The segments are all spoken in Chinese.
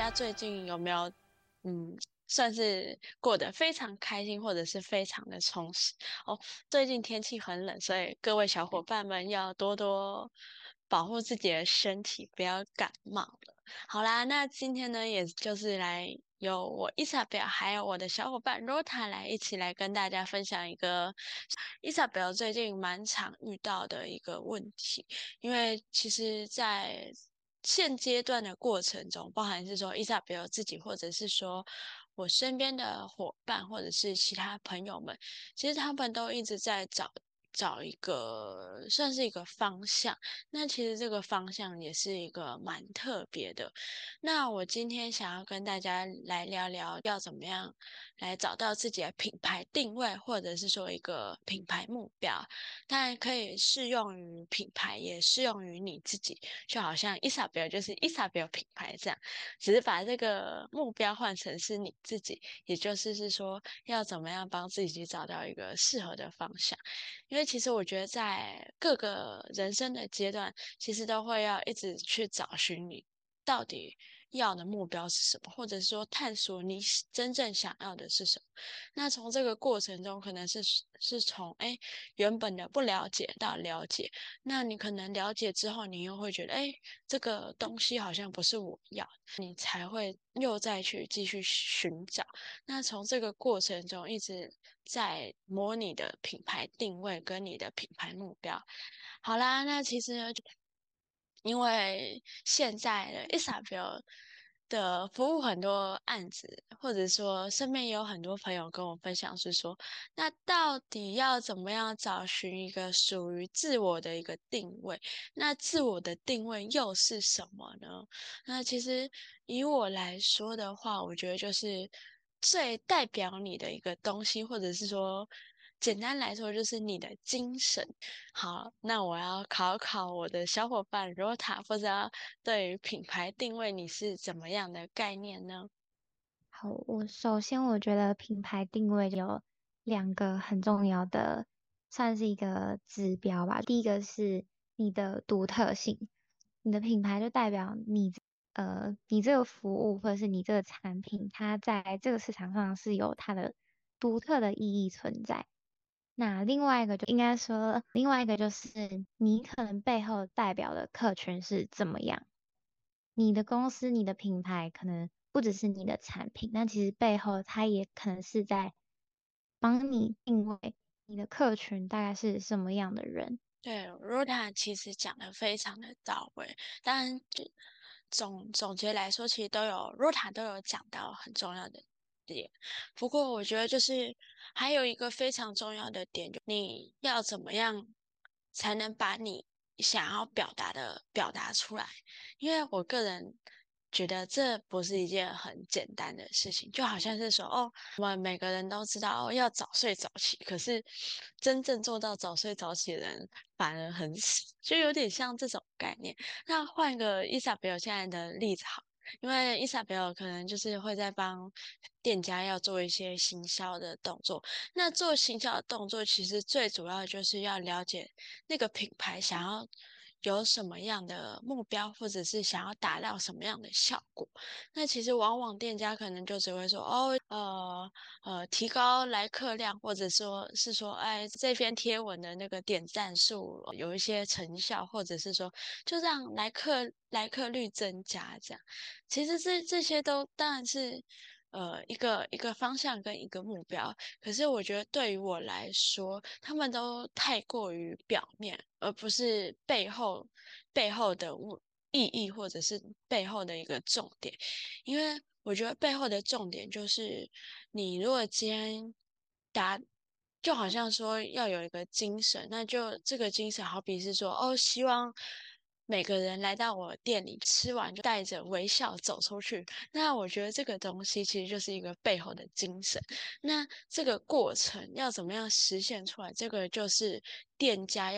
家最近有没有嗯，算是过得非常开心，或者是非常的充实哦？最近天气很冷，所以各位小伙伴们要多多保护自己的身体，不要感冒了。好啦，那今天呢，也就是来由我伊莎贝尔还有我的小伙伴 Rota 来一起来跟大家分享一个伊莎贝尔最近蛮常遇到的一个问题。因为其实，在现阶段的过程中，包含是说伊莎贝尔自己，或者是说我身边的伙伴，或者是其他朋友们，其实他们都一直在找一个算是一个方向。那其实这个方向也是一个蛮特别的。那我今天想要跟大家来聊聊，要怎么样来找到自己的品牌定位，或者是说一个品牌目标。当然可以适用于品牌，也适用于你自己。就好像伊莎贝尔就是伊莎贝尔品牌这样，只是把这个目标换成是你自己，也就是说要怎么样帮自己找到一个适合的方向。因为其实我觉得在各个人生的阶段，其实都会要一直去找寻你到底要的目标是什么，或者说探索你真正想要的是什么。那从这个过程中，可能是从原本的不了解到了解，那你可能了解之后，你又会觉得这个东西好像不是我要，你才会又再去继续寻找。那从这个过程中一直在模拟的品牌定位跟你的品牌目标。好啦，那其实呢，因为现在的 Isabel 的服务很多案子，或者说身边也有很多朋友跟我分享是说，那到底要怎么样找寻一个属于自我的一个定位？那自我的定位又是什么呢？那其实以我来说的话，我觉得就是最代表你的一个东西，或者是说简单来说就是你的精神。好，那我要考考我的小伙伴 Rota，不知道对于品牌定位你是怎么样的概念呢？ 好，我首先觉得品牌定位有两个很重要的，算是一个指标吧。第一个是你的独特性，你的品牌就代表你这个服务或者是你这个产品，它在这个市场上是有它的独特的意义存在。那另外一个就应该说，另外一个就是你可能背后代表的客群是怎么样。你的公司、你的品牌可能不只是你的产品，那其实背后它也可能是在帮你定位你的客群大概是什么样的人。 对，Rota 其实讲的非常的到位，当然就总结来说，其实Rota 都有讲到很重要的点。不过我觉得就是还有一个非常重要的点，就你要怎么样才能把你想要表达的表达出来？因为我个人觉得这不是一件很简单的事情，就好像是说我们每个人都知道要早睡早起，可是真正做到早睡早起的人反而很少，就有点像这种概念。那换个伊莎贝尔现在的例子好，因为伊莎贝尔可能就是会在帮店家要做一些行销的动作。那做行销的动作，其实最主要就是要了解那个品牌想要有什么样的目标，或者是想要达到什么样的效果。那其实往往店家可能就只会说提高来客量，或者说是说这篇贴文的那个点赞数有一些成效，或者是说就让来客率增加这样。其实这些都当然是一个方向跟一个目标，可是我觉得对于我来说，他们都太过于表面，而不是背后的意义，或者是背后的一个重点。因为我觉得背后的重点就是，你如果今天达，就好像说要有一个精神，那就这个精神好比是说，希望每个人来到我店里吃完就带着微笑走出去。那我觉得这个东西其实就是一个背后的精神。那这个过程要怎么样实现出来？这个就是店家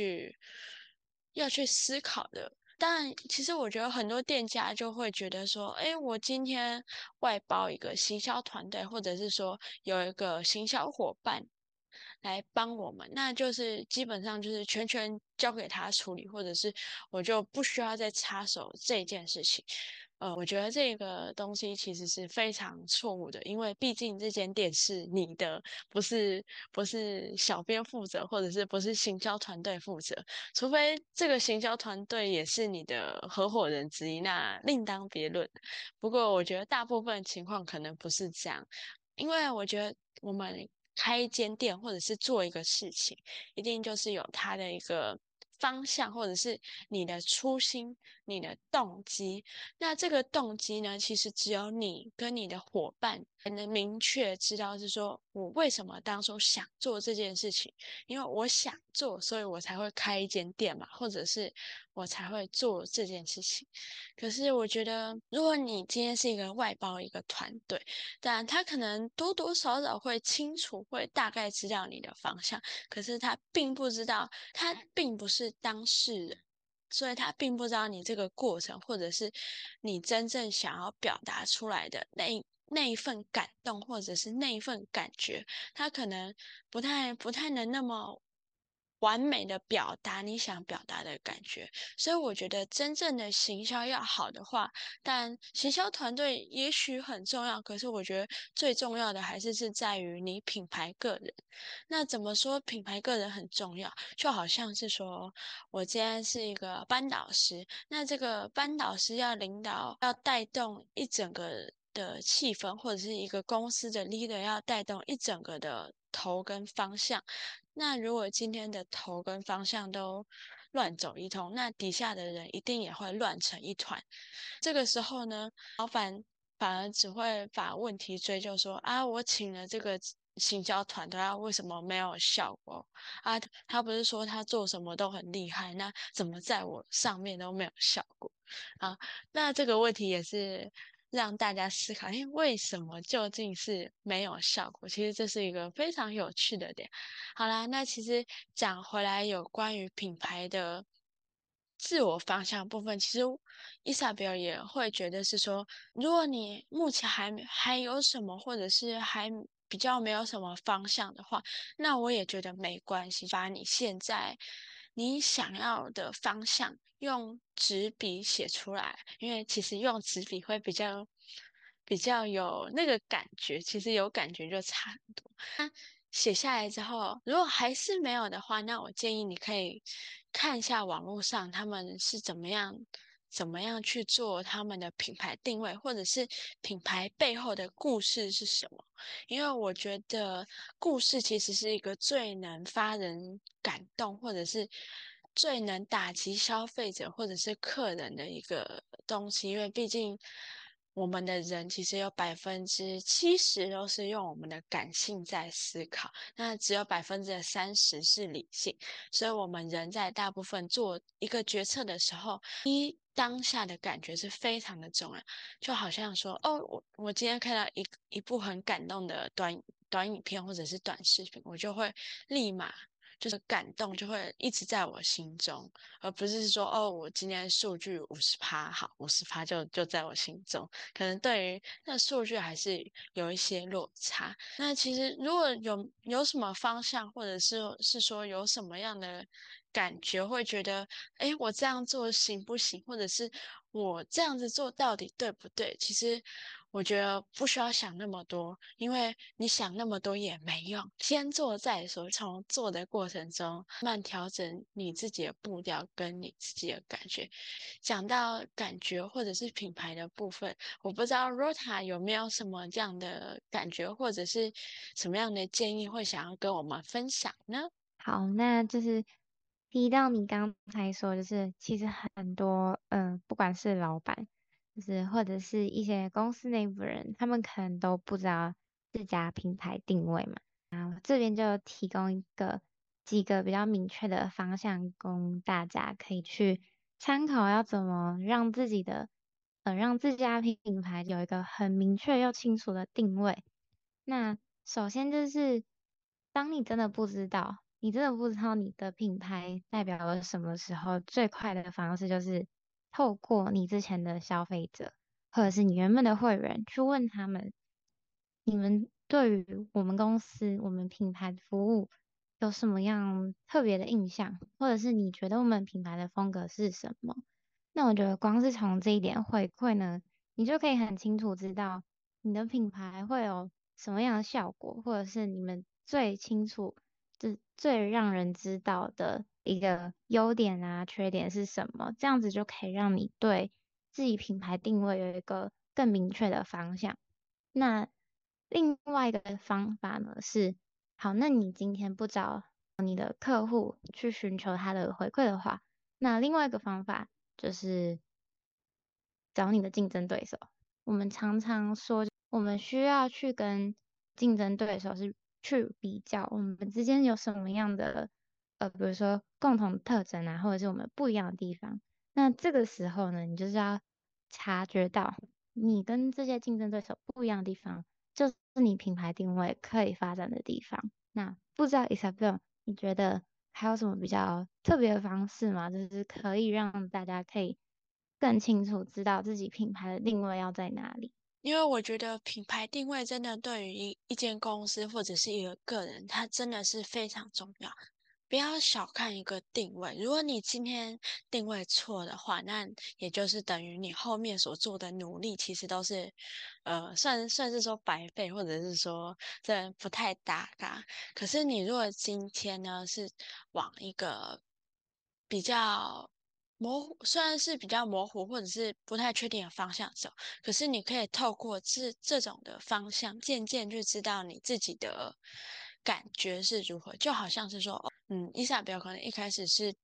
要去思考的。当然，其实我觉得很多店家就会觉得说，我今天外包一个行销团队，或者是说有一个行销伙伴来帮我们，那就是基本上就是全权交给他处理，或者是我就不需要再插手这件事情。 我觉得这个东西其实是非常错误的，因为毕竟这间店是你的，不是小编负责，或者是不是行销团队负责，除非这个行销团队也是你的合伙人之一，那另当别论。不过我觉得大部分情况可能不是这样，因为我觉得我们开一间店或者是做一个事情，一定就是有它的一个方向，或者是你的初心、你的动机。那这个动机呢，其实只有你跟你的伙伴才能明确知道，是说我为什么当初想做这件事情，因为我想做，所以我才会开一间店嘛，或者是我才会做这件事情。可是我觉得，如果你今天是一个外包一个团队，但他可能多多少少会清楚，会大概知道你的方向，可是他并不知道，他并不是当事人，所以他并不知道你这个过程，或者是你真正想要表达出来的那一份感动，或者是那一份感觉，他可能不太能那么完美的表达你想表达的感觉。所以我觉得真正的行销要好的话，但行销团队也许很重要，可是我觉得最重要的还是在于你品牌个人。那怎么说品牌个人很重要？就好像是说我今天是一个班导师，那这个班导师要领导，要带动一整个的气氛，或者是一个公司的 leader 要带动一整个的头跟方向。那如果今天的头跟方向都乱走一通，那底下的人一定也会乱成一团。这个时候呢，老板反而只会把问题追究说啊，我请了这个行销团队啊，为什么没有效果啊？他不是说他做什么都很厉害，那怎么在我上面都没有效果啊？那这个问题也是让大家思考，为什么究竟是没有效果？其实这是一个非常有趣的点。好啦，那其实讲回来，有关于品牌的自我方向部分，其实伊莎贝尔也会觉得是说，如果你目前还有什么，或者是还比较没有什么方向的话，那我也觉得没关系，把你现在你想要的方向用纸笔写出来，因为其实用纸笔会比较有那个感觉，其实有感觉就差很多。写下来之后，如果还是没有的话，那我建议你可以看一下网络上他们是怎么样去做他们的品牌定位，或者是品牌背后的故事是什么。因为我觉得故事其实是一个最能发人感动，或者是最能打击消费者或者是客人的一个东西。因为毕竟我们的人其实有70%都是用我们的感性在思考，那只有30%是理性。所以，我们人在大部分做一个决策的时候，当下的感觉是非常的重要。就好像说，哦，我今天看到一部很感动的短影片或者是短视频，我就会立马就是感动，就会一直在我心中，而不是说，哦，我今天数据50%好，50%就在我心中，可能对于那数据还是有一些落差。那其实如果有什么方向，或者是说有什么样的感觉，会觉得，诶，我这样做行不行？或者是我这样子做到底对不对？其实我觉得不需要想那么多，因为你想那么多也没用。先做再说，从做的过程中慢慢调整你自己的步调跟你自己的感觉。讲到感觉或者是品牌的部分，我不知道 Rota 有没有什么这样的感觉，或者是什么样的建议会想要跟我们分享呢？ 好，那就是提到你刚才说，就是其实很多，不管是老板，就是或者是一些公司内部人，他们可能都不知道自家品牌定位嘛。这边就提供几个比较明确的方向，供大家可以去参考，要怎么让自家品牌有一个很明确又清楚的定位。那首先就是，当你真的不知道你的品牌代表了什么时候，最快的方式就是透过你之前的消费者，或者是你原本的会员去问他们，你们对于我们公司、我们品牌的服务有什么样特别的印象，或者是你觉得我们品牌的风格是什么？那我觉得光是从这一点回馈呢。 你就可以很清楚知道你的品牌会有什么样的效果，或者是你们最清楚、最让人知道的一个优点啊、缺点是什么，这样子就可以让你对自己品牌定位有一个更明确的方向。那另外一个方法呢是，好，那你今天不找你的客户去寻求他的回馈的话，那另外一个方法就是找你的竞争对手。我们常常说，我们需要去跟竞争对手是去比较，我们之间有什么样的比如说共同特征啊，或者是我们不一样的地方。那这个时候呢，你就是要察觉到你跟这些竞争对手不一样的地方，就是你品牌定位可以发展的地方。那不知道 Isabel，你觉得还有什么比较特别的方式吗？就是可以让大家可以更清楚知道自己品牌的定位要在哪里。 因为我觉得品牌定位真的对于一间公司或者是一个个人，它真的是非常重要。不要小看一个定位，如果你今天定位错的话，那也就是等于你后面所做的努力其实都是，算是说白费，或者是说这不太搭嘎。可是你如果今天呢是往一个比较模糊，虽然是比较模糊或者是不太确定的方向走，可是你可以透过这种的方向，渐渐就知道你自己的感觉是如何。就好像是说，伊莎贝尔可能一开始是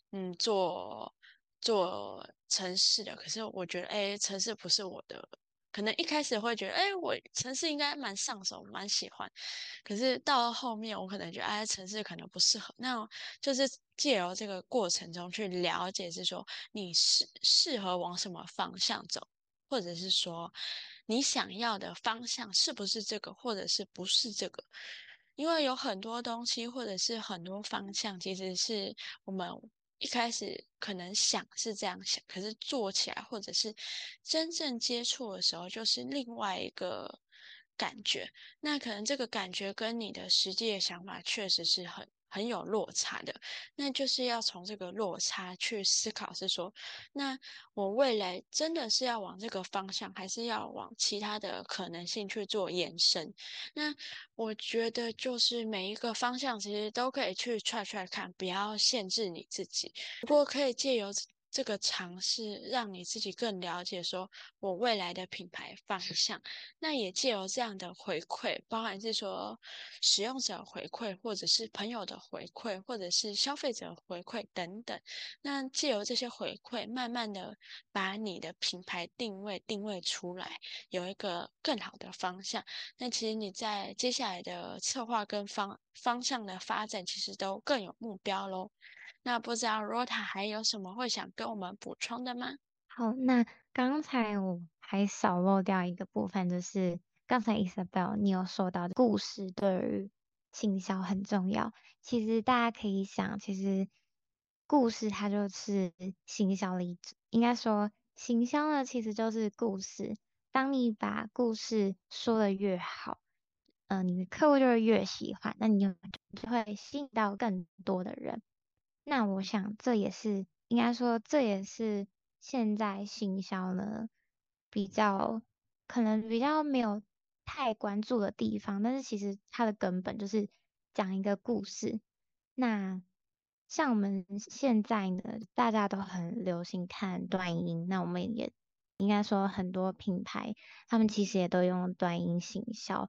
做城市的，可是我觉得，哎，城市不是我的。可能一开始会觉得，哎，我城市应该蛮上手，蛮喜欢。可是到了后面，我可能觉得，哎，城市可能不适合。那就是借由这个过程中去了解，是说你适合往什么方向走，或者是说你想要的方向是不是这个，或者是不是这个。因为有很多东西，或者是很多方向，其实是我们一开始可能想是这样想，可是做起来，或者是真正接触的时候，就是另外一个感觉。那可能这个感觉跟你的实际的想法确实是很有落差的。那就是要从这个落差去思考，是说，那我未来真的是要往这个方向，还是要往其他的可能性去做延伸？那我觉得就是每一个方向其实都可以去 try 看，不要限制你自己。不过可以借由这个尝试，让你自己更了解说我未来的品牌方向。那也借由这样的回馈，包含是说使用者回馈，或者是朋友的回馈，或者是消费者回馈等等。那借由这些回馈，慢慢的把你的品牌定位出来，有一个更好的方向。那其实你在接下来的策划跟方向的发展，其实都更有目标咯。那不知道 Rota 还有什么会想跟我们补充的吗？ 好，那刚才我还少漏掉一个部分，就是刚才 Isabel 你有说到故事对于行销很重要。其实大家可以想，其实故事它就是行销的一种，应该说行销呢其实就是故事。当你把故事说的越好，你的客户就会越喜欢，那你就会吸引到更多的人。那我想这也是应该说，这也是现在行销呢比较可能比较没有太关注的地方，但是其实它的根本就是讲一个故事。那像我们现在呢，大家都很流行看短影音，那我们也应该说很多品牌，他们其实也都用短影音行销，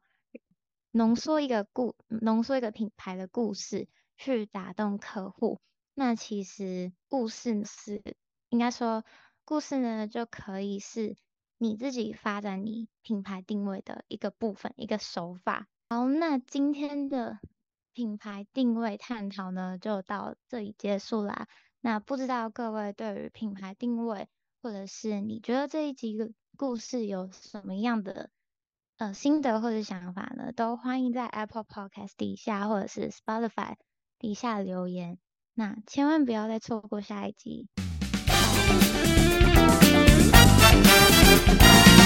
浓缩一个品牌的故事，去打动客户。那其实故事是应该说，故事呢就可以是你自己发展你品牌定位的一个部分，一个手法。好，那今天的品牌定位探讨呢，就到这里结束啦。那不知道各位对于品牌定位，或者是你觉得这一集的故事有什么样的心得或者想法呢？都欢迎在 Apple Podcast 底下或者是 Spotify 底下留言。那千万不要再错过下一集。拜。